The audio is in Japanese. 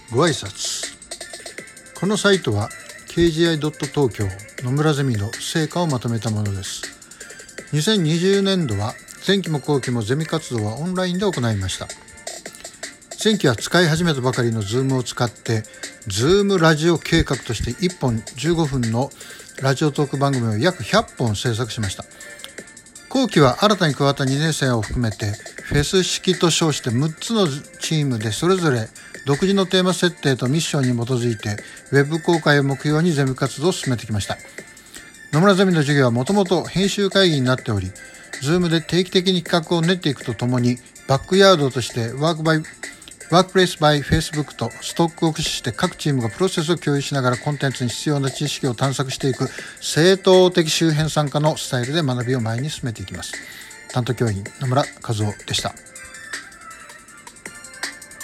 ご挨拶。このサイトは kgi.東京野村ゼミの成果をまとめたものです。2020年度は前期も後期もゼミ活動はオンラインで行いました。前期は使い始めたばかりの Zoom を使って Zoom ラジオ計画として1本15分のラジオトーク番組を約100本制作しました。後期は新たに加わった2年生を含めてフェス式と称して6つのチームでそれぞれ独自のテーマ設定とミッションに基づいてウェブ公開を目標にゼミ活動を進めてきました。野村ゼミの授業はもともと編集会議になっており、Zoom で定期的に企画を練っていくとともにバックヤードとしてワークプレイスバイ Facebook とストックを駆使して各チームがプロセスを共有しながらコンテンツに必要な知識を探索していく正統的周辺参加のスタイルで学びを前に進めていきます。担当教員野村和夫でした。